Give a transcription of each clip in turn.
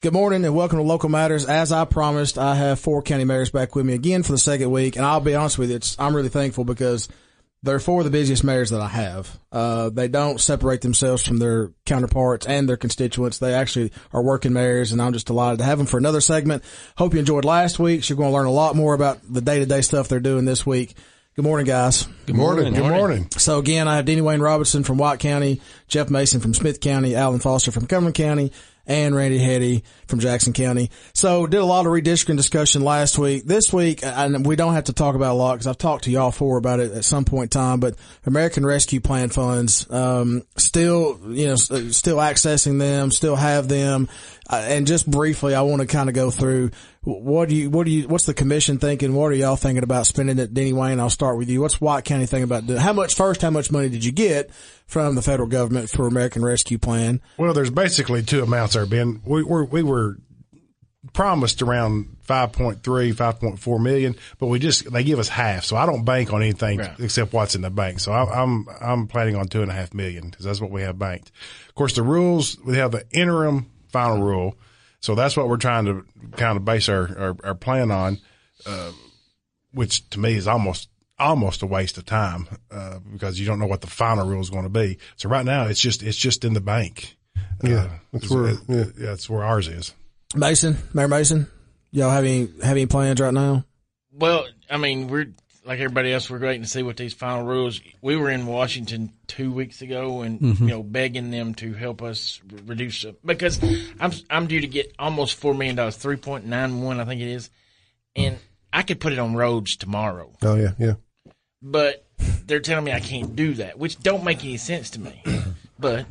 Good morning and welcome to Local Matters. As I promised, I have 4 county mayors back with me again for the second week. And I'll be honest with you, I'm really thankful because they're 4 of the busiest mayors that I have. They don't separate themselves from their counterparts and their constituents. They actually are working mayors, and I'm just delighted to have them for another segment. Hope you enjoyed last week. You're going to learn a lot more about the day-to-day stuff they're doing this week. Good morning, guys. Good morning. Good morning. So again, I have Denny Wayne Robinson from White County, Jeff Mason from Smith County, Alan Foster from Cumberland County, and Randy Hetty from Jackson County. So did a lot of redistricting discussion last week. This week, and we don't have to talk about a lot because I've talked to y'all 4 about it at some point in time, but American Rescue Plan funds, still accessing them, still have them. And just briefly, I want to kind of go through what's the commission thinking? What are y'all thinking about spending it? Denny Wayne, I'll start with you. What's White County thinking about doing? How much money did you get from the federal government for American Rescue Plan? Well, there's basically 2 amounts there, Ben. We were promised around 5.4 million, but they give us half. So I don't bank on anything except what's in the bank. So I'm planning on 2.5 million because that's what we have banked. Of course, the rules, we have the interim final rule. So that's what we're trying to kind of base our plan on, which to me is almost a waste of time, because you don't know what the final rule is going to be. So right now it's just in the bank. That's where ours is. Mayor Mason, y'all have any plans right now? Well, I mean, we're like everybody else. We're waiting to see what these final rules. We were in Washington 2 weeks ago, and begging them to help us reduce it because I'm due to get almost $4 million, 3.91, I think it is, and I could put it on roads tomorrow. Oh yeah. But they're telling me I can't do that, which don't make any sense to me. But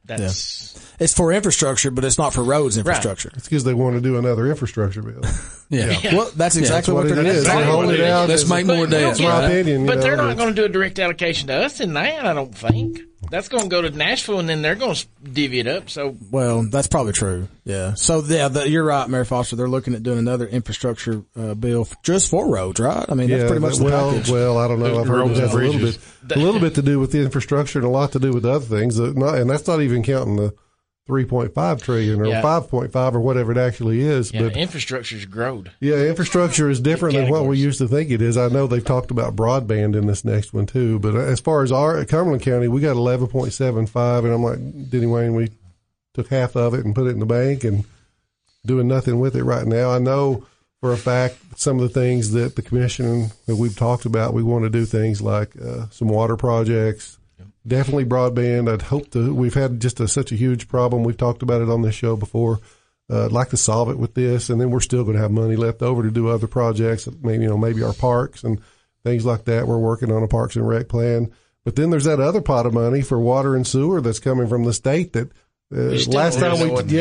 it's for infrastructure, but it's not for roads infrastructure. It's because they want to do another infrastructure bill. Well, that's exactly what they're going to do. Exactly hold it out. Let's make more debt. That's my opinion. But they're not going to do a direct allocation to us in that, I don't think. That's going to go to Nashville, and then they're going to divvy it up. So, well, that's probably true. Yeah. So, you're right, Mayor Foster. They're looking at doing another infrastructure bill just for roads, right? I mean, that's pretty much the package. Well, I don't know. I've heard it has a little bit to do with the infrastructure and a lot to do with other things. And that's not even counting the 3.5 trillion or 5.5 or whatever it actually is. Yeah, but infrastructure's growed. Yeah, infrastructure is different than what we used to think it is. I know they've talked about broadband in this next one too, but as far as our Cumberland County, we got 11.75, and I'm like, Denny Wayne, we took half of it and put it in the bank and doing nothing with it right now. I know for a fact some of the things that the commission that we've talked about, we want to do things like some water projects. Definitely broadband. We've had just such a huge problem. We've talked about it on this show before. I'd like to solve it with this, and then we're still going to have money left over to do other projects, maybe our parks and things like that. We're working on a Parks and Rec plan. But then there's that other pot of money for water and sewer that's coming from the state that last time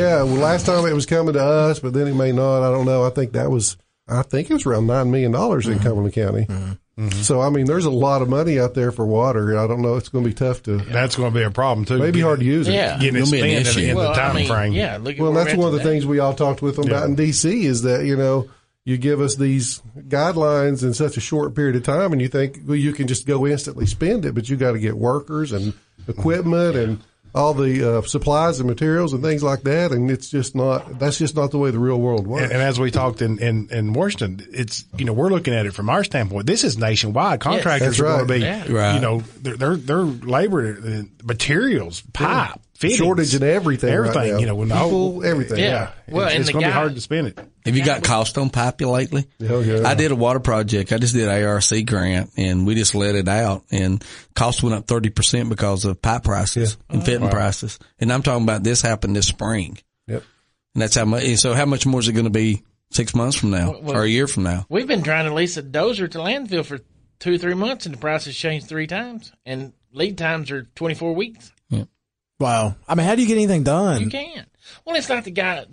it was coming to us, but then it may not. I don't know. I think it was around $9 million in Cumberland County. Mm-hmm. So, I mean, there's a lot of money out there for water. I don't know. It's going to be tough to. That's going to be a problem, too. Maybe hard to use it. Yeah. Getting it spent in the time frame. Yeah. Well, that's one of the things we all talked with them about in D.C. is that, you give us these guidelines in such a short period of time and you think, well, you can just go instantly spend it, but you got to get workers and equipment and all the supplies and materials and things like that, and that's just not the way the real world works. And as we talked in Washington, it's we're looking at it from our standpoint. This is nationwide. Contractors are going to be, their labor, materials, pipe, fittings, shortage in everything, right now. People, everything. Yeah. Well, it's going to be hard to spend it. Have you got cost on pipe lately? Yeah. I did a water project. I just did ARC grant, and we just let it out, and cost went up 30% because of pipe prices and fitting prices. And I'm talking about this happened this spring. Yep. And that's how much. So how much more is it going to be 6 months from now or a year from now? We've been trying to lease a dozer to landfill for 2 or 3 months, and the price has changed 3 times, and lead times are 24 weeks. Yeah. Wow. I mean, how do you get anything done? You can't. Well, it's like the guy.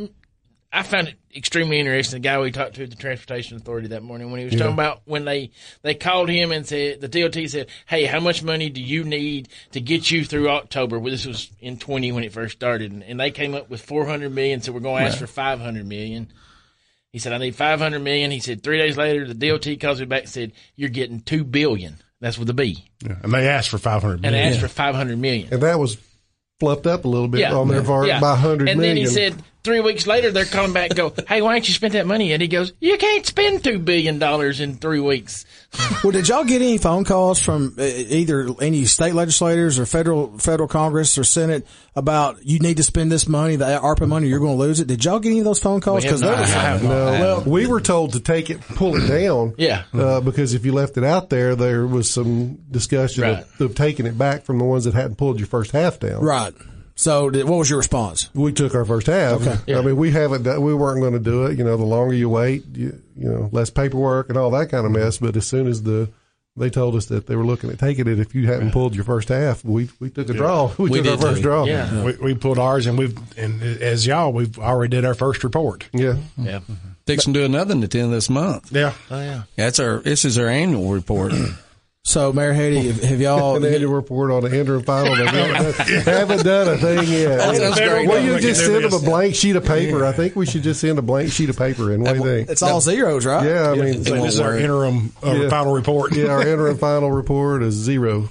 I found it extremely interesting. The guy we talked to at the Transportation Authority that morning when he was talking about when they called him and said, the DOT said, hey, how much money do you need to get you through October? Well, this was in 20 when it first started. And they came up with $400 million, so we're going to ask for $500 million. He said, I need $500 million. He said 3 days later, the DOT calls me back and said, you're getting $2 billion. That's with a B. Yeah. And they asked for $500 million. And they asked for $500 million. And that was fluffed up a little bit on their part by $100 million. And then he said, 3 weeks later, they're calling back and go, hey, why ain't you spent that money? And he goes, you can't spend $2 billion in 3 weeks. Well, did y'all get any phone calls from either any state legislators or federal Congress or Senate about you need to spend this money, the ARPA money, you're going to lose it? Did y'all get any of those phone calls? Because well, we were told to take it, pull it down. Yeah. Because if you left it out there was some discussion of taking it back from the ones that hadn't pulled your first half down. Right. So what was your response? We took our first half. Okay. Yeah. I mean, we weren't going to do it. The longer you wait, less paperwork and all that kind of mess. But as soon as they told us that they were looking at taking it, if you hadn't pulled your first half, we took a draw. We took our first draw. Yeah. We pulled ours, and as y'all, we've already did our first report. Yeah. Yeah. Fixing to do another at the end of this month. Yeah. Oh, yeah. This is our annual report. So, Mayor Hady, have y'all... An annual report on the interim final. They haven't done a thing yet. That's great. Well, you just send them a blank sheet of paper. I think we should just send a blank sheet of paper in. What do you think? It's all zeros, right? Yeah, I mean... This is our interim final report. Yeah, our interim final report is 0.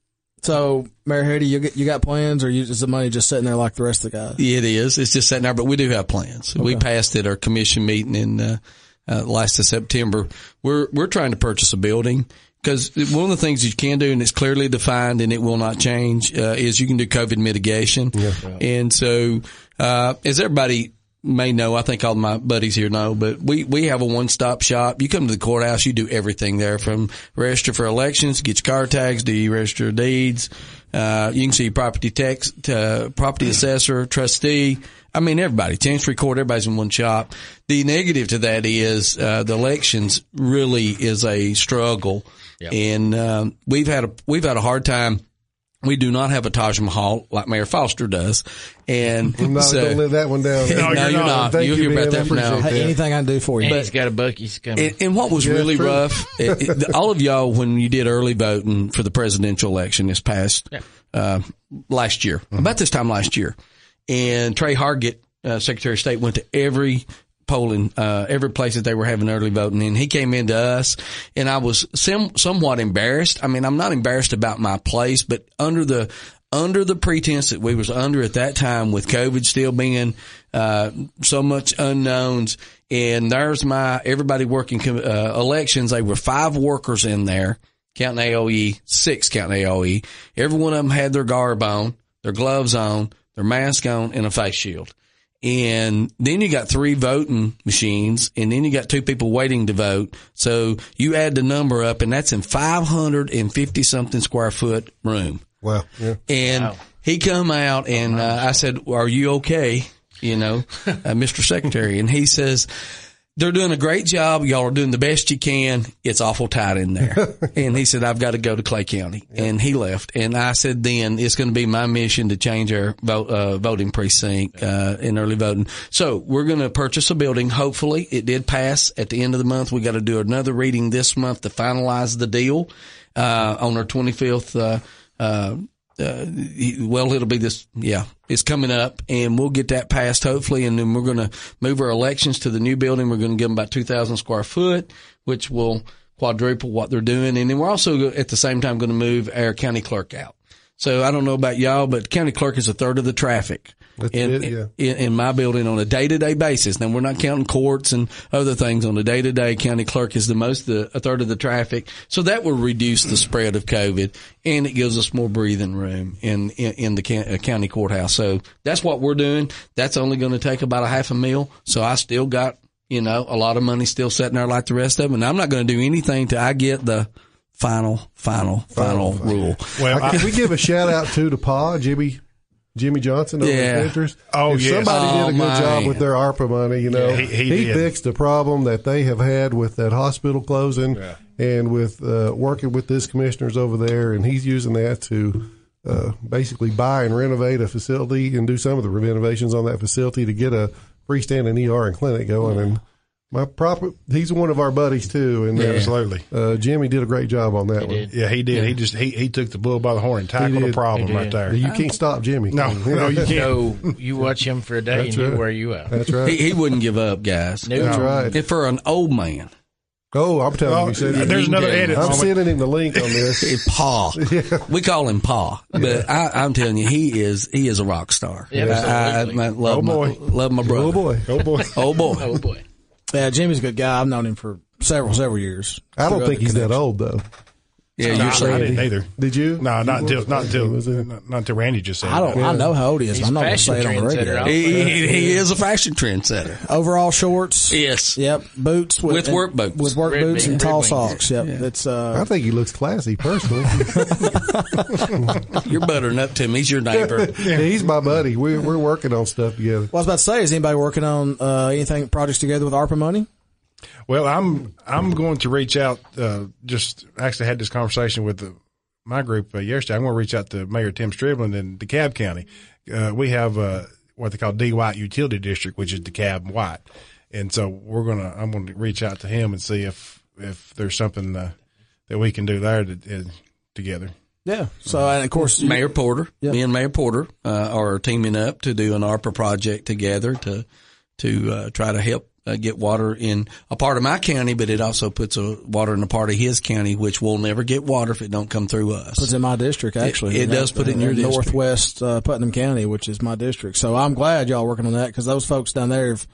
So, Mayor Hady, you got plans, or is the money just sitting there like the rest of the guys? It is. It's just sitting there, but we do have plans. Okay. We passed at our commission meeting in last of September. We're trying to purchase a building. Because one of the things you can do, and it's clearly defined and it will not change, is you can do COVID mitigation. Yeah. And so, as everybody may know, I think all my buddies here know, but we have a one-stop shop. You come to the courthouse, you do everything there, from register for elections, get your car tags, do you register deeds, you can see property tax, property assessor, trustee. I mean, everybody, Chancery Court, everybody's in one shop. The negative to that is, the elections really is a struggle. Yep. And, we've had a hard time. We do not have a Taj Mahal like Mayor Foster does. And don't let that one down. No, you're not. You'll hear about that from now. Hey, anything I can do for you. And he's got a Buc-ee's coming. And what was really rough, all of y'all, when you did early voting for the presidential election this past, last year, about this time last year, and Trey Hargett, Secretary of State, went to every polling, every place that they were having early voting, and he came into us, and I was somewhat embarrassed. I mean, I'm not embarrassed about my place, but under the pretense that we was under at that time, with COVID still being so much unknowns, and there's everybody working elections. They were 5 workers in there, counting AOE, 6 counting AOE. Every one of them had their garb on, their gloves on, their mask on, and a face shield. And then you got 3 voting machines, and then you got 2 people waiting to vote. So you add the number up, and that's in 550 something square foot room. Wow. Yeah. And he come out, and I said, "Are you okay? Mr. Secretary?" And he says, "They're doing a great job. Y'all are doing the best you can. It's awful tight in there." And he said, "I've got to go to Clay County." Yeah. And he left. And I said, then it's going to be my mission to change our voting precinct, in early voting. So we're going to purchase a building. Hopefully it did pass at the end of the month. We got to do another reading this month to finalize the deal, on our 25th, it'll be this, it's coming up, and we'll get that passed hopefully, and then we're going to move our elections to the new building. We're going to give them about 2,000 square foot, which will quadruple what they're doing. And then we're also at the same time going to move our county clerk out. So I don't know about y'all, but county clerk is a third of the traffic in my building on a day-to-day basis. Now, we're not counting courts and other things. On a day-to-day, county clerk is a third of the traffic. So that will reduce the spread of COVID, and it gives us more breathing room in the county courthouse. So that's what we're doing. That's only going to take about $500,000. So I still got, a lot of money still sitting there like the rest of them. And I'm not going to do anything till I get the final rule. Well, can we give a shout out to Pa, Jimmy Johnson over at Ventures? Oh, yes. Somebody did a good job with their ARPA money. He fixed the problem that they have had with that hospital closing, and with working with his commissioners over there, and he's using that to basically buy and renovate a facility and do some of the renovations on that facility to get a freestanding ER and clinic going. And he's one of our buddies too, and absolutely. Jimmy did a great job on that one. Yeah, he did. He took the bull by the horn and tackled the problem right there. You can't stop Jimmy. No, you can't. You watch him for a day, and you wear you out. That's right. He wouldn't give up, guys. That's right. And for an old man, Oh, I'm telling you. There's another edit. I'm sending him the link on this. Pa. Yeah. We call him Pa. But I'm telling you, he is a rock star. Yeah, I love my brother. Oh, boy. Oh, boy. Oh, boy. Oh boy. Yeah, Jimmy's a good guy. I've known him for several years. I don't think he's that old, though. Yeah, No, you're saying. I didn't either. Did you? No, not until Randy just said. I know how old he is. He's I'm not going to fashion say it on the radio. trendsetter. He is a fashion trendsetter. Overall shorts. Yes. Yep. Boots With work boots. With work Red boots bean, and red tall wings. socks. Yep. Yeah. It's I think he looks classy, personally. You're buttering up to him. He's your neighbor. Yeah, he's my buddy. We're working on stuff together. Well, I was about to say, is anybody working on anything projects together with ARPA money? Well, I'm going to reach out. Just actually had this conversation with my group yesterday. I'm going to reach out to Mayor Tim Striblin in DeKalb County. We have what they call D White Utility District, which is DeKalb and White, and so I'm going to reach out to him and see if there's something that we can do there together. Yeah. So, and of course, Mayor Porter, Yep. me and Mayor Porter are teaming up to do an ARPA project together to try to help get water in a part of my county, but it also puts water in a part of his county, which will never get water if it don't come through us. It's in my district, actually. It does put it in your district. Northwest Putnam County, which is my district. So I'm glad y'all are working on that because those folks down there have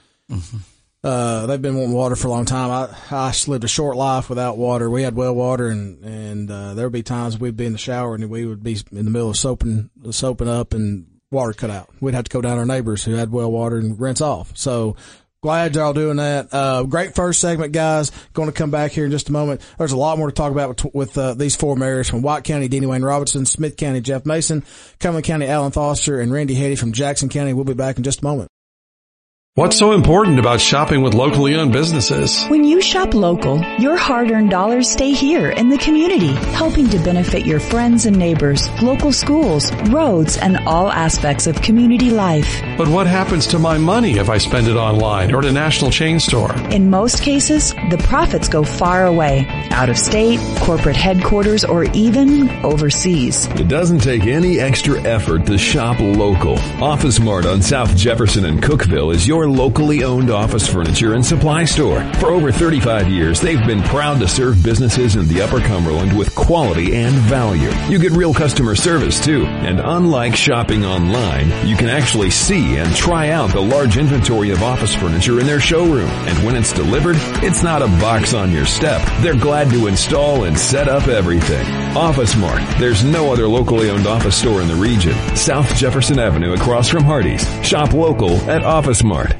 they've been wanting water for a long time. I lived a short life without water. We had well water, and there would be times we'd be in the shower and we would be in the middle of soaping up and water cut out. We'd have to go down to our neighbors who had well water and rinse off. So glad y'all doing that. Great first segment, guys. Going to come back here in just a moment. There's a lot more to talk about with these four mayors from White County, Deanie Wayne Robertson, Smith County, Jeff Mason, Cumberland County, Alan Foster, and Randy Hetty from Jackson County. We'll be back in just a moment. What's so important about shopping with locally owned businesses? When you shop local, your hard-earned dollars stay here in the community, helping to benefit your friends and neighbors, local schools, roads, and all aspects of community life. But what happens to my money if I spend it online or at a national chain store? In most cases, the profits go far away, out of state, corporate headquarters, or even overseas. It doesn't take any extra effort to shop local. Office Mart on South Jefferson and Cookeville is your locally owned office furniture and supply store. For over 35 years, they've been proud to serve businesses in the Upper Cumberland with quality and value. You get real customer service too. And unlike shopping online, you can actually see and try out the large inventory of office furniture in their showroom. And when it's delivered, it's not a box on your step. They're glad to install and set up everything. Office Mart. There's no other locally owned office store in the region. South Jefferson Avenue across from Hardee's. Shop local at Office Mart.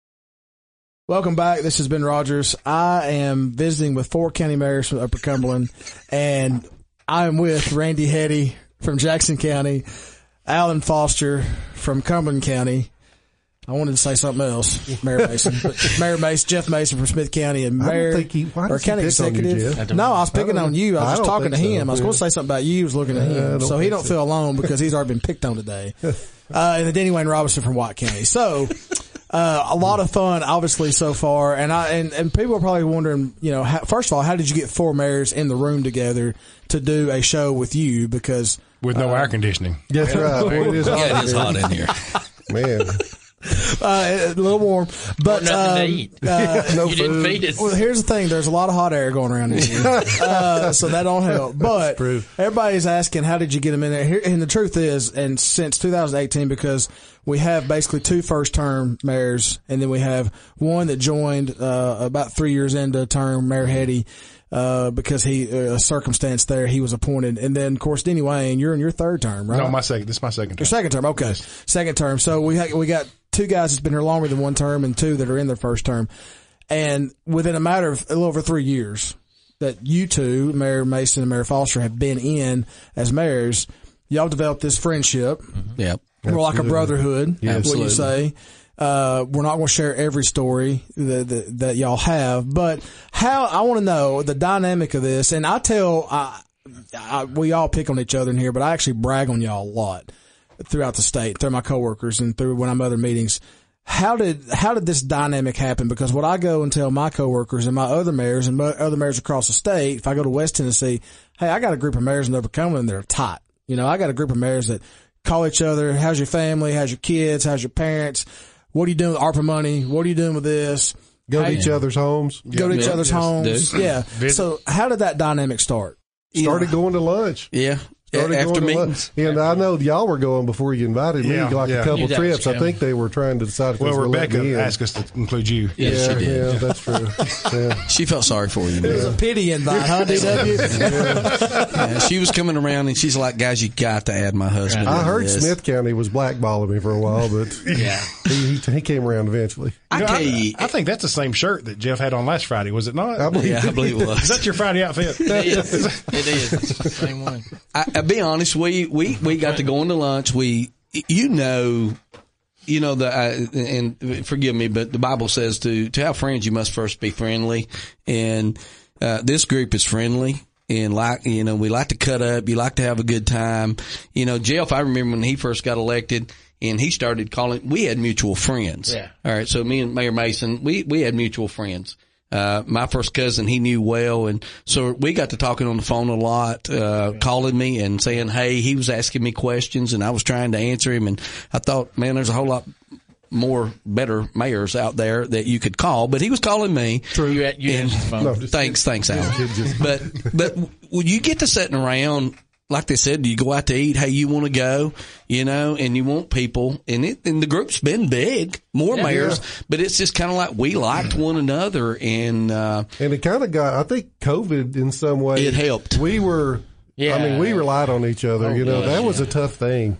Welcome back. This has Ben Rogers. I am visiting with 4 county mayors from Upper Cumberland, and I am with Randy Hetty from Jackson County, Alan Foster from Cumberland County. I wanted to say something else, Mayor Mason, but Mayor Mason, Jeff Mason from Smith County, and Mayor or county executive. No, I was picking on you. I was just talking to him. I was going to say something about you. I was looking at him, so he don't feel alone because he's already been picked on today. And then Deanie Wayne Robertson from White County. So. A lot of fun, obviously, so far, and people are probably wondering, first of all, how did you get 4 mayors in the room together to do a show with you? Because with no air conditioning. That's right. It is hot in here, man. A little warm, but nothing to eat. No you didn't feed us. Well, here's the thing: there's a lot of hot air going around in here, so that don't help. But everybody's asking, how did you get them in there? And the truth is, and since 2018, because we have basically 2 first-term mayors, and then we have one that joined about 3 years into term, Mayor Hetty. Because a circumstance there, he was appointed. And then, of course, Deanie Wayne, you're in your 3rd term, right? No, this is my 2nd term. Your 2nd term, okay. Yes. 2nd term. So we got 2 guys that's been here longer than 1 term and 2 that are in their 1st term. And within a matter of a little over 3 years that you two, Mayor Mason and Mayor Foster, have been in as mayors, y'all developed this friendship. Mm-hmm. Yep. We're like a brotherhood, yes. What you say. We're not going to share every story that y'all have, but I want to know the dynamic of this. And we all pick on each other in here, but I actually brag on y'all a lot throughout the state, through my coworkers and through when I'm at other meetings. How did this dynamic happen? Because what I go and tell my coworkers and my other mayors and other mayors across the state, if I go to West Tennessee, hey, I got a group of mayors in Upper Cumberland that are tight. I got a group of mayors that call each other. How's your family? How's your kids? How's your parents? What are you doing with ARPA money? What are you doing with this? Go to each other's homes. Go to each other's homes. Yeah. So how did that dynamic start? Started going to lunch. Yeah. After meetings. And I know y'all were going before you invited me, like a couple trips. I think they were trying to decide if well, Rebecca asked us to include you. Yes, she did. Yeah, that's true. Yeah. She felt sorry for you. It was a pity invite, huh, DW? Yeah, she was coming around and she's like, guys, you got to add my husband. I heard Smith County was blackballing me for a while, but he came around eventually. I think that's the same shirt that Jeff had on last Friday, was it not? I believe it was. Is that your Friday outfit? It is. It's the same one. I'll be honest, we got to go into lunch. And forgive me, but the Bible says to have friends, you must first be friendly. And, this group is friendly. And we like to cut up. You like to have a good time. Jeff, I remember when he first got elected and he started calling, we had mutual friends. Yeah. All right. So me and Mayor Mason, we had mutual friends. My first cousin, he knew well. And so we got to talking on the phone a lot, calling me and saying, hey, he was asking me questions and I was trying to answer him. And I thought, man, there's a whole lot more better mayors out there that you could call, but he was calling me. True. You answered the phone. No, thanks, Alan. But when you get to sitting around, like they said, you go out to eat, hey, you want to go, and you want people, and the group's been big, more mayors, but it's just kind of like we liked one another, and it kind of got, I think COVID in some way. It helped. We were, we relied on each other, that was a tough thing,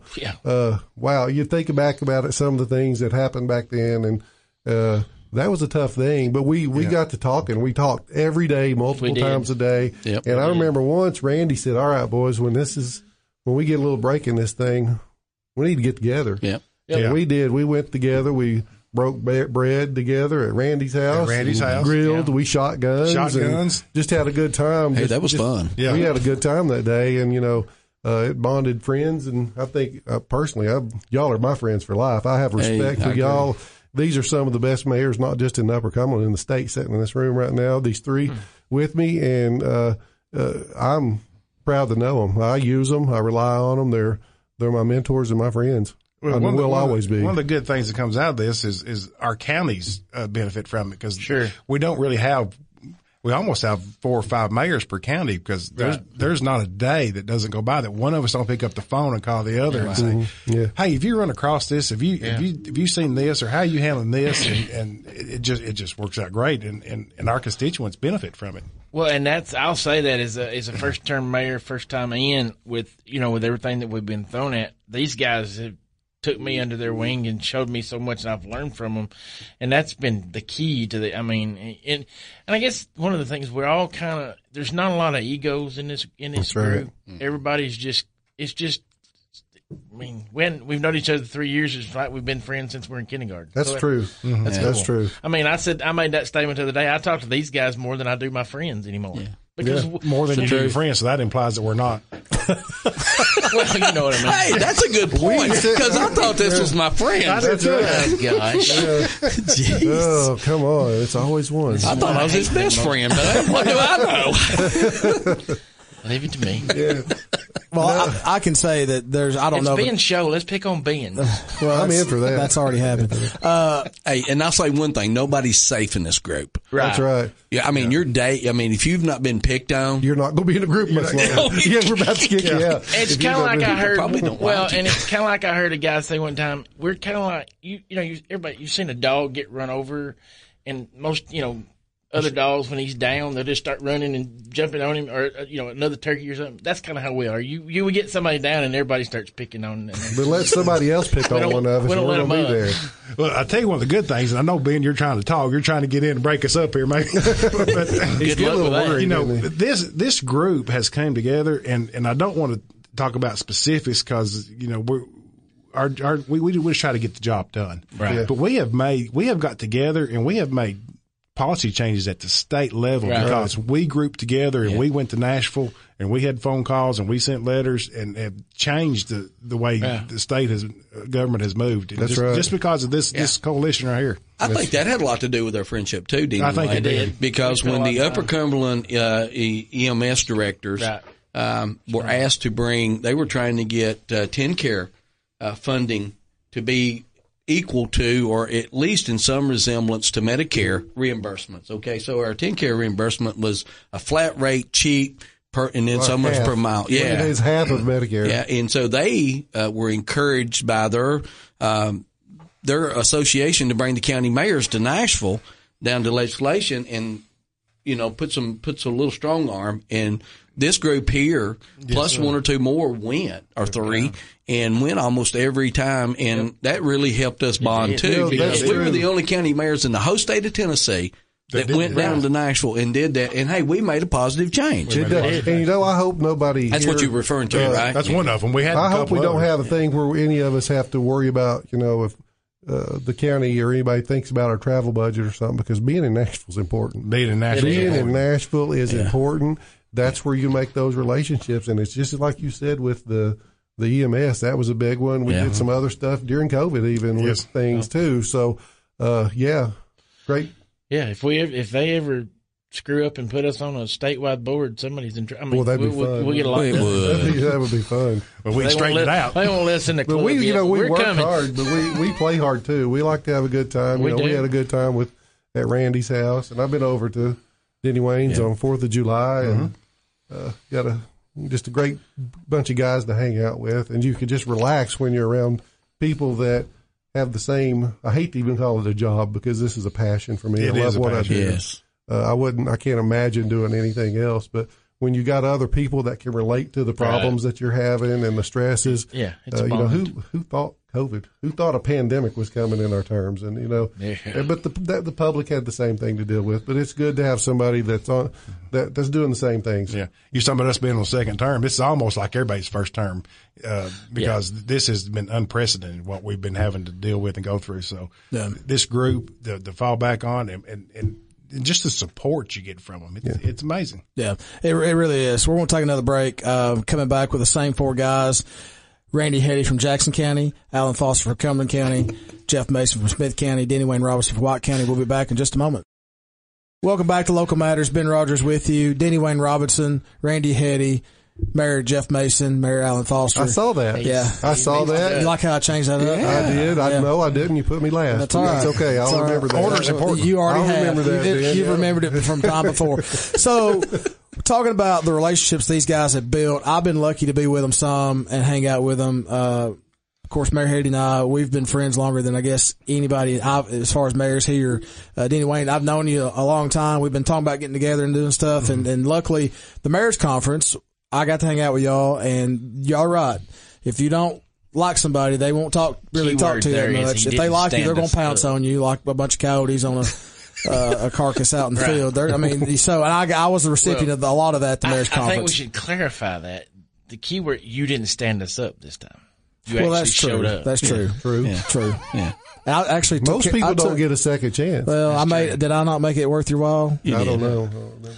wow, you think back about it, some of the things that happened back then, and, that was a tough thing, but we got to talking. We talked every day, multiple times a day. Yep. And I remember once Randy said, all right, boys, when we get a little break in this thing, we need to get together. Yep. And we did. We went together. We broke bread together at Randy's house. Grilled. We shot guns. And just had a good time. Hey, that was fun. Yeah. We had a good time that day. And, it bonded friends. And I think, personally, y'all are my friends for life. I have respect for y'all. These are some of the best mayors, not just in Upper Cumberland, in the state, sitting in this room right now. These three with me, and I'm proud to know them. I use them. I rely on them. They're my mentors and my friends. Well, will always be. One of the good things that comes out of this is our counties benefit from it, because we don't really have. We almost have 4 or 5 mayors per county, because there's not a day that doesn't go by that one of us don't pick up the phone and call the other and say, hey, have you run across this? Have you seen this, or how are you handling this? And it just works out great, and our constituents benefit from it. Well, and I'll say that as a first term mayor, first time in with everything that we've been thrown at, these guys have took me under their wing and showed me so much, and I've learned from them, and that's been the key to and I guess one of the things, we're all kind of, there's not a lot of egos in this group. Right. Everybody's we've known each other 3 years. It's like we've been friends since we're in kindergarten. That's true. That's true. I made that statement the other day. I talk to these guys more than I do my friends anymore. Yeah. Because more than you do your friends, so that implies that we're not. Well, you know what I mean. Hey, that's a good point, because I thought this was my friend. That's right. Gosh. Jeez. Oh, come on. It's always one. I thought I was his best friend, but what do I know? Leave it to me. Yeah. Well, I can say that it's Ben's show. Let's pick on Ben. Well, I'm in for that. That's already happened. Hey, and I'll say one thing. Nobody's safe in this group. Right. That's right. Yeah, if you've not been picked on, you're not going to be in a group much longer. We're about to kick you out. It's kind of like I heard. And it's kind of like I heard a guy say one time. We're kind of like everybody. You've seen a dog get run over, and most other dogs, when he's down, they'll just start running and jumping on him, or another turkey or something. That's kind of how we are. You would get somebody down and everybody starts picking on them. But let somebody else pick on one of us. We don't let them be there. Well, I tell you one of the good things, and I know, Ben, you're trying to talk. You're trying to get in and break us up here, mate. But good luck with that. This group has come together, and I don't want to talk about specifics, because we just try to get the job done. Right. Yeah. But we have got together, and we have made policy changes at the state level, because we grouped together and we went to Nashville and we had phone calls and we sent letters and have changed the way the state government has moved. That's right. Just because of this coalition right here. I think that had a lot to do with our friendship too, didn't it? I think it did. Because when the Upper Cumberland EMS directors were asked to they were trying to get TennCare funding to be equal to, or at least in some resemblance to Medicare reimbursements. Okay. So our TennCare reimbursement was a flat rate, cheap, and then so much per mile. Yeah. It is half of Medicare. Yeah. And so they were encouraged by their association to bring the county mayors to Nashville down to legislation and, puts a little strong arm. And this group here, plus one or two more went, or three, and went almost every time. And that really helped us bond too, because we were the only county mayors in the whole state of Tennessee that went down to Nashville and did that. And hey, we made a positive change. It does. And I hope nobody. That's what you're referring to, right? That's one of them. I hope we don't have a thing where any of us have to worry about, if the county or anybody thinks about our travel budget or something, because being in Nashville is important. Being in Nashville is important. That's where you make those relationships. And it's just like you said with the EMS, that was a big one. We did some other stuff during COVID even with things too. So, great. Yeah. If they ever screw up and put us on a statewide board, somebody's in trouble. That'd be fun. We'll get a lot done. That would be fun. But we straighten it out. They won't let us in the club. But we work coming. hard, but we play hard too. We like to have a good time. We had a good time at Randy's house, and I've been over to Denny Wayne's on 4th of July, and got just a great bunch of guys to hang out with, and you can just relax when you're around people that have the same. I hate to even call it a job because this is a passion for me. I love what I do. Yes. I can't imagine doing anything else, but when you got other people that can relate to the problems that you're having and the stresses, it's who thought COVID? Who thought a pandemic was coming in our terms? And but the public had the same thing to deal with. But it's good to have somebody that's doing the same things. Yeah, you're talking about us being on second term. This is almost like everybody's first term because this has been unprecedented what we've been having to deal with and go through. So this group, the fall back on and just the support you get from them, it's amazing. Yeah, it really is. We're going to take another break. Coming back with the same four guys: Randy Hetty from Jackson County, Alan Foster from Cumberland County, Jeff Mason from Smith County, Denny Wayne Robertson from White County. We'll be back in just a moment. Welcome back to Local Matters. Ben Rogers with you. Denny Wayne Robinson, Randy Hetty, Mayor Jeff Mason, Mayor Alan Foster. I saw that. Yeah. I saw that. You like how I changed that up? I did. No, I didn't. You put me last. That's all right. That's okay. I'll remember that. Order's important. You already have. Remember that, You've remembered it from time before. So, talking about the relationships these guys have built, I've been lucky to be with them some and hang out with them. Of course, Mayor Hetty and I, we've been friends longer than I guess anybody as far as mayors here. Denny Wayne, I've known you a long time. We've been talking about getting together and doing stuff. And luckily, the Mayor's Conference, I got to hang out with y'all, and y'all right. If you don't like somebody, they won't talk to you that much. If they like you, they're going to pounce on you like a bunch of coyotes on a carcass out in the field. I was the recipient of a lot of that at the Mayor's Conference. I think we should clarify that. The key word, you didn't stand us up this time. That's showed true. up. That's true. True. Yeah. I actually most people don't get a second chance. Well, did I not make it worth your while? I don't know.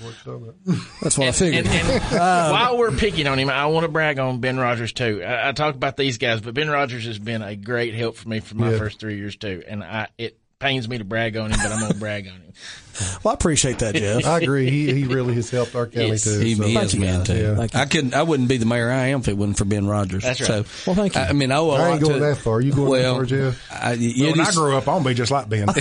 That's what I figured. While we're picking on him, I want to brag on Ben Rogers too. I talk about these guys, but Ben Rogers has been a great help for me for my first 3 years too. And it pains me to brag on him, but I'm going to brag on him. Well, I appreciate that, Jeff. I agree. He really has helped our county too. He has been too. Yeah. I wouldn't be the mayor I am if it wasn't for Ben Rogers. That's right. So, well, thank you. I mean, I ain't going that far. You going that far, Jeff? When I grew up, I'm going to be just like Ben. That's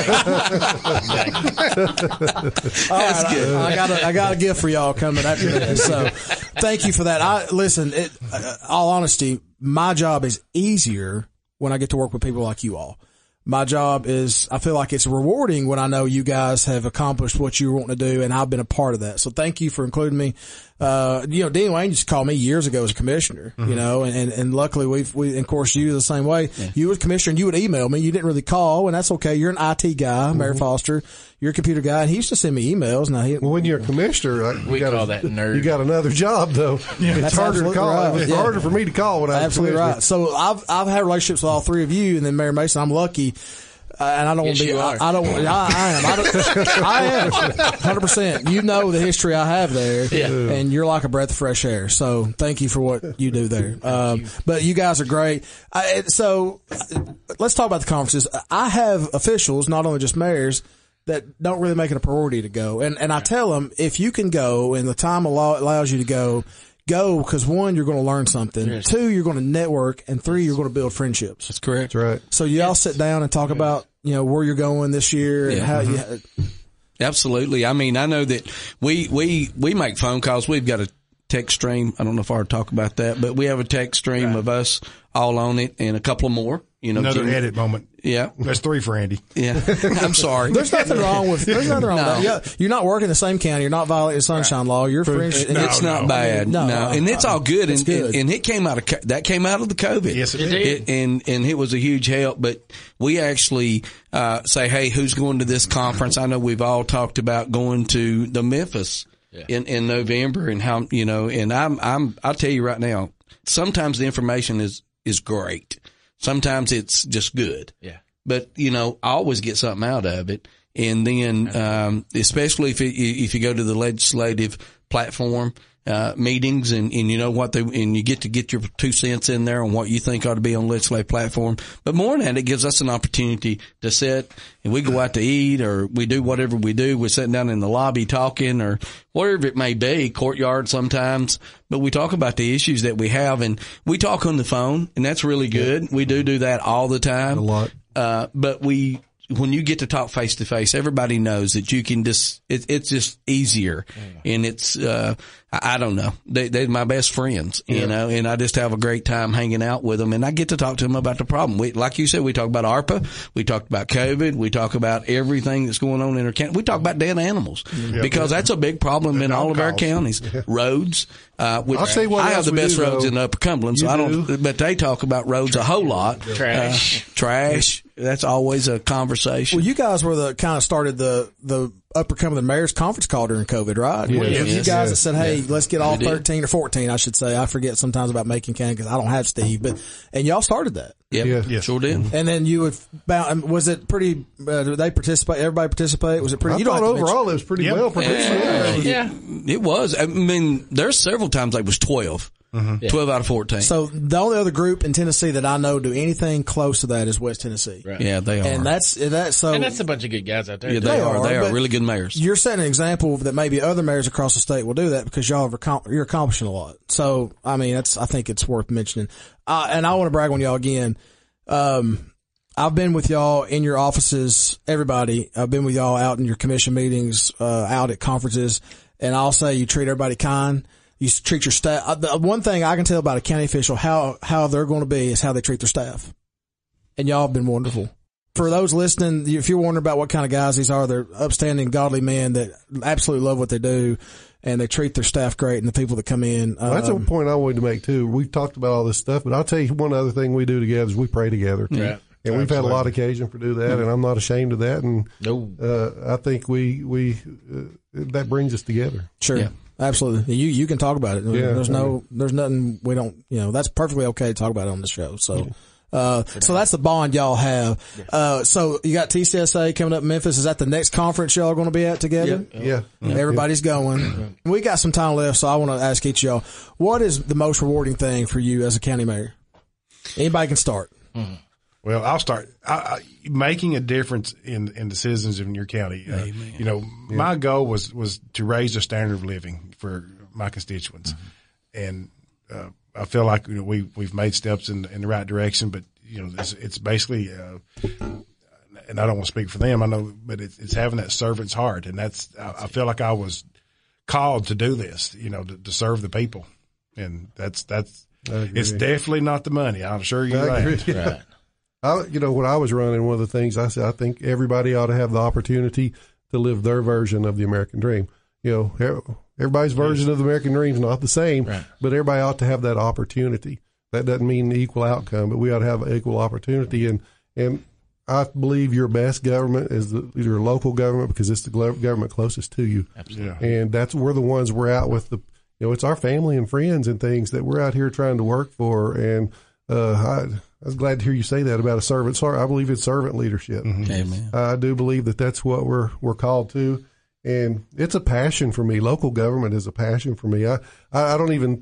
good. I got a gift for y'all coming after this. So, thank you for that. Listen. All honesty, my job is easier when I get to work with people like you all. My job is, I feel like it's rewarding when I know you guys have accomplished what you were wanting to do, and I've been a part of that. So thank you for including me. Denny Wayne used to call me years ago as a commissioner, and luckily we, of course, you the same way. Yeah. You were a commissioner and you would email me. You didn't really call, and that's okay. You're an IT guy, Mayor Foster. You're a computer guy, and he used to send me emails. Now when you're a commissioner, we call that nerd. You got another job though. Yeah. It's harder to call. Right. It's harder for me to call when I'm absolutely commissioner. right. So I've had relationships with all three of you, and then Mayor Mason. I'm lucky. And I don't want to be, I am 100%. You know the history I have there, and you're like a breath of fresh air. So thank you for what you do there. But you guys are great. So let's talk about the conferences. I have officials, not only just mayors, that don't really make it a priority to go. And I tell them, if you can go and the time allows you to go go because 1, you're going to learn something. Yes. 2, you're going to network, and 3, you're going to build friendships. That's correct. That's right. So you all sit down and talk about, where you're going this year and how you. Absolutely. I mean, I know that we make phone calls. We've got a text stream. I don't know if I ought to talk about that, but we have a text stream of us all on it and a couple more. Another edit moment. Yeah. There's 3 for Andy. Yeah. I'm sorry. There's nothing wrong with that. Yeah, you're not working the same county. You're not violating the sunshine law. You're French. It's not bad. No. And it's all good. It's good. And it came out of the COVID. Yes, it did. And it was a huge help. But we actually, say, hey, who's going to this conference? I know we've all talked about going to the Memphis in November and how, and I'll tell you right now, sometimes the information is great. Sometimes it's just good. Yeah. But, I always get something out of it. And then, especially if you go to the legislative platform, meetings and you get to get your 2 cents in there on what you think ought to be on the legislative platform. But more than that, it gives us an opportunity to sit and we go out to eat or we do whatever we do. We're sitting down in the lobby talking or whatever it may be, courtyard sometimes. But we talk about the issues that we have and we talk on the phone and that's really good. Yeah. We do that all the time. A lot. But when you get to talk face to face, everybody knows that you can it's just easier. And it's, I don't know. They're my best friends, and I just have a great time hanging out with them and I get to talk to them about the problem. Like you said, we talk about ARPA. We talked about COVID. We talk about everything that's going on in our county. We talk about dead animals because that's a big problem in all of our counties. Roads, which I have the best roads in Upper Cumberland, so but they talk about roads a whole lot. Trash. That's always a conversation. Well, you guys were the kind of started the Upper Cumberland Mayor's Conference call during COVID, right? Yes. You guys that said, hey, let's get all 13 or 14, I should say. I forget sometimes about Macon County because I don't have Steve, and y'all started that. Yeah, sure did. And then you was it pretty, did they participate? Everybody participate? Was it pretty? I thought overall it was pretty well participated. Yeah, it was. I mean, there's several times it was 12. 12 out of 14. So the only other group in Tennessee that I know do anything close to that is West Tennessee. Right. Yeah, they are. And that's so. And that's a bunch of good guys out there. Yeah, they are. They are really good mayors. You're setting an example that maybe other mayors across the state will do that because you're accomplishing a lot. So, I mean, I think it's worth mentioning. And I want to brag on y'all again. I've been with y'all in your offices, everybody. I've been with y'all out in your commission meetings, out at conferences, and I'll say you treat everybody kind. You treat your staff. The one thing I can tell about a county official, how they're going to be is how they treat their staff. And y'all have been wonderful. For those listening, if you're wondering about what kind of guys these are, they're upstanding, godly men that absolutely love what they do. And they treat their staff great and the people that come in. Well, that's a point I wanted to make too. We've talked about all this stuff, but I'll tell you one other thing we do together is we pray together. Yeah. And we've had a lot of occasion for do that, and I'm not ashamed of that. And I think we that brings us together. Sure. Yeah. Absolutely. You can talk about it. Yeah, there's nothing we don't, that's perfectly okay to talk about it on the show. So, so that's the bond y'all have. So you got TCSA coming up in Memphis. Is that the next conference y'all are going to be at together? Yeah. Everybody's going. We got some time left, so I want to ask each of y'all, what is the most rewarding thing for you as a county mayor? Anybody can start. Well, I'll start. Making a difference in the citizens in your county. My goal was to raise the standard of living for my constituents, and I feel like we've made steps in the right direction. But it's basically, and I don't want to speak for them. I know, but it's having that servant's heart, and I feel like I was called to do this. To serve the people, and that's it's definitely not the money. I'm sure you're right. Right. When I was running, one of the things I said, I think everybody ought to have the opportunity to live their version of the American dream. Everybody's version of the American dream is not the same, but everybody ought to have that opportunity. That doesn't mean equal outcome, but we ought to have equal opportunity. And I believe your best government is your local government because it's the government closest to you. Absolutely. And we're the ones we're out with it's our family and friends and things that we're out here trying to work for. And, I was glad to hear you say that about a servant. Sorry, I believe it's servant leadership. Amen. I do believe that's what we're called to, and it's a passion for me. Local government is a passion for me. I don't even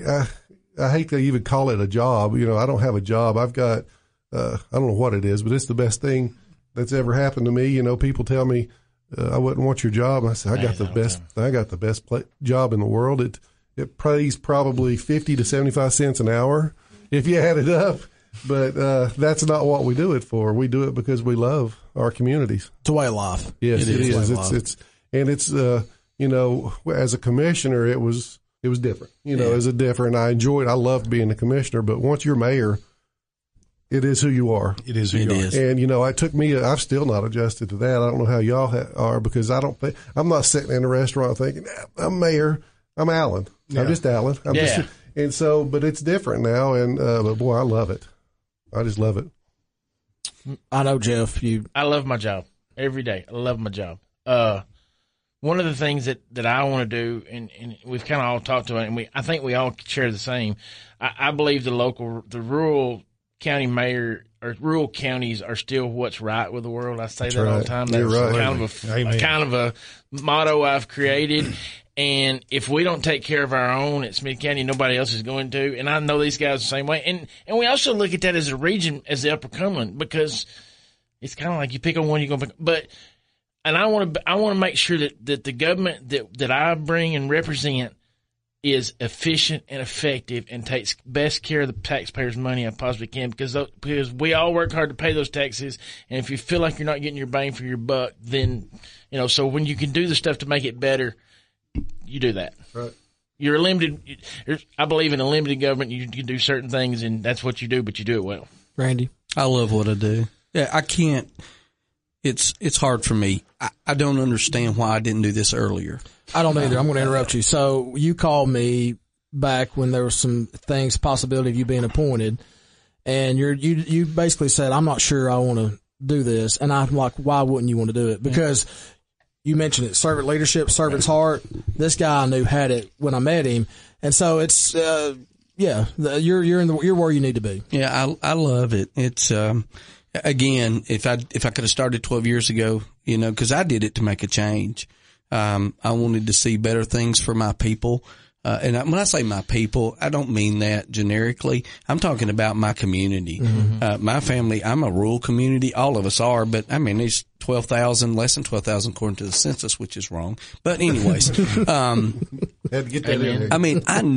I hate to even call it a job. I don't have a job. I've got I don't know what it is, but it's the best thing that's ever happened to me. People tell me I wouldn't want your job. I say I got the best job in the world. it pays probably 50 to 75 cents an hour if you add it up. But that's not what we do it for. We do it because we love our communities. It's a way of life. Yes, it is. It's you know, as a commissioner, it was different. You know, I loved being a commissioner, but once you're mayor, it is who you are. It is who you are. And, you know, I've still not adjusted to that. I don't know how y'all are, because I'm not sitting in a restaurant thinking, I'm mayor, I'm Alan. Yeah. I'm just Alan. But it's different now. And, but boy, I love it. I just love it. I know, Jeff, I love my job every day. I love my job. One of the things that I want to do, and we've kind of all talked about it, and I think we all share the same. I believe the rural county mayor or rural counties are still what's right with the world. I say that all the time. That's kind of a motto I've created. And if we don't take care of our own at Smith County, nobody else is going to. And I know these guys the same way. And we also look at that as a region, as the Upper Cumberland, because it's kind of like you pick on one, you're going to pick. But and I want to make sure that the government that I bring and represent is efficient and effective and takes best care of the taxpayers' money I possibly can, because we all work hard to pay those taxes. And if you feel like you're not getting your bang for your buck, then, you know, so when you can do the stuff to make it better, you do that. Right. You're limited. I believe in a limited government. You can do certain things, and that's what you do, but you do it well. Randy? I love what I do. Yeah, I can't. It's hard for me. I don't understand why I didn't do this earlier. I don't either. I'm going to interrupt you. So you called me back when there was some possibility of you being appointed, and you basically said, I'm not sure I want to do this. And I'm like, why wouldn't you want to do it? Because you mentioned it, servant leadership, servant's heart. This guy I knew had it when I met him. And so it's, you're where you need to be. Yeah, I love it. It's, again, if I could have started 12 years ago, you know, cause I did it to make a change. I wanted to see better things for my people. And when I say my people, I don't mean that generically. I'm talking about my community. Mm-hmm. My family, I'm a rural community. All of us are, but I mean, there's 12,000, less than 12,000 according to the census, which is wrong. But anyways, had to get that in there. I mean, I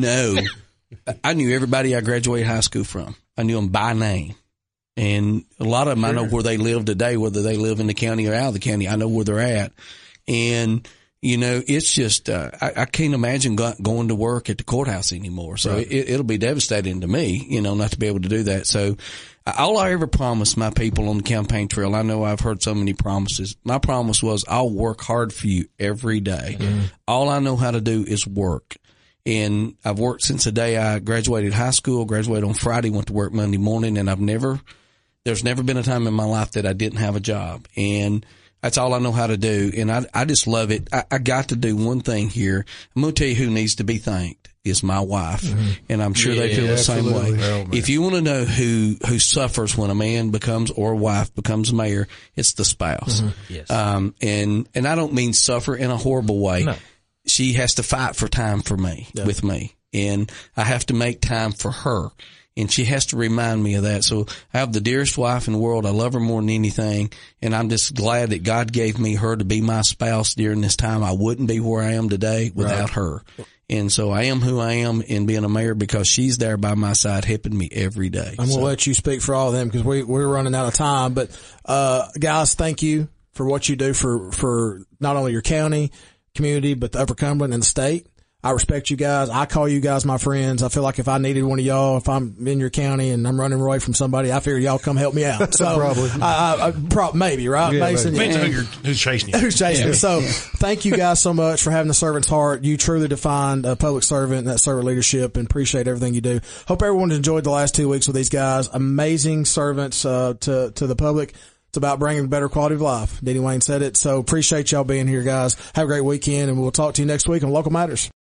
knew everybody I graduated high school from. I knew them by name. And a lot of them, I know where they live today, whether they live in the county or out of the county. I know where they're at. And, you know, it's just, I can't imagine going to work at the courthouse anymore. So right. It'll be devastating to me, you know, not to be able to do that. So all I ever promised my people on the campaign trail, I know I've heard so many promises. My promise was I'll work hard for you every day. Mm-hmm. All I know how to do is work. And I've worked since the day I graduated high school, graduated on Friday, went to work Monday morning, and there's never been a time in my life that I didn't have a job. And that's all I know how to do. And I just love it. I got to do one thing here. I'm going to tell you who needs to be thanked is my wife. Mm-hmm. And I'm sure they feel the same way. Oh, if you want to know who suffers when a man becomes or a wife becomes mayor, it's the spouse. Mm-hmm. Yes. And I don't mean suffer in a horrible way. No. She has to fight for time for me, with me. And I have to make time for her. And she has to remind me of that. So I have the dearest wife in the world. I love her more than anything. And I'm just glad that God gave me her to be my spouse during this time. I wouldn't be where I am today without her. And so I am who I am in being a mayor because she's there by my side helping me every day. I'm going to let you speak for all of them because we're running out of time. But, guys, thank you for what you do for not only your county, community, but the Upper Cumberland and the state. I respect you guys. I call you guys my friends. I feel like if I needed one of y'all, if I'm in your county and I'm running away from somebody, I figure y'all come help me out. So probably, maybe, right? Yeah, Mason? Depends on who's chasing you. Who's chasing you. So thank you guys so much for having the servant's heart. You truly defined a public servant and that servant leadership, and appreciate everything you do. Hope everyone enjoyed the last 2 weeks with these guys. Amazing servants, to the public. It's about bringing better quality of life. Denny Wayne said it. So appreciate y'all being here, guys. Have a great weekend, and we'll talk to you next week on Local Matters.